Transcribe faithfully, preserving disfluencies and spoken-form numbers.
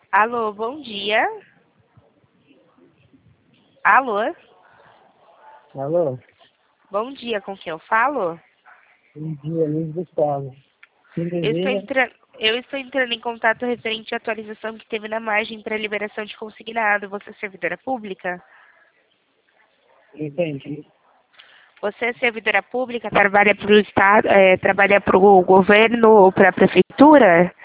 Alô, bom dia. Alô, Alô? bom dia, com quem eu falo? Bom dia, Luiz Gustavo. Quem Eu estou, deseja? entra... eu estou entrando em contato referente à atualização que teve na margem para liberação de consignado. Você é servidora pública? Entendi. Você é servidora pública, trabalha para o Estado, é, trabalha para o governo ou para a prefeitura?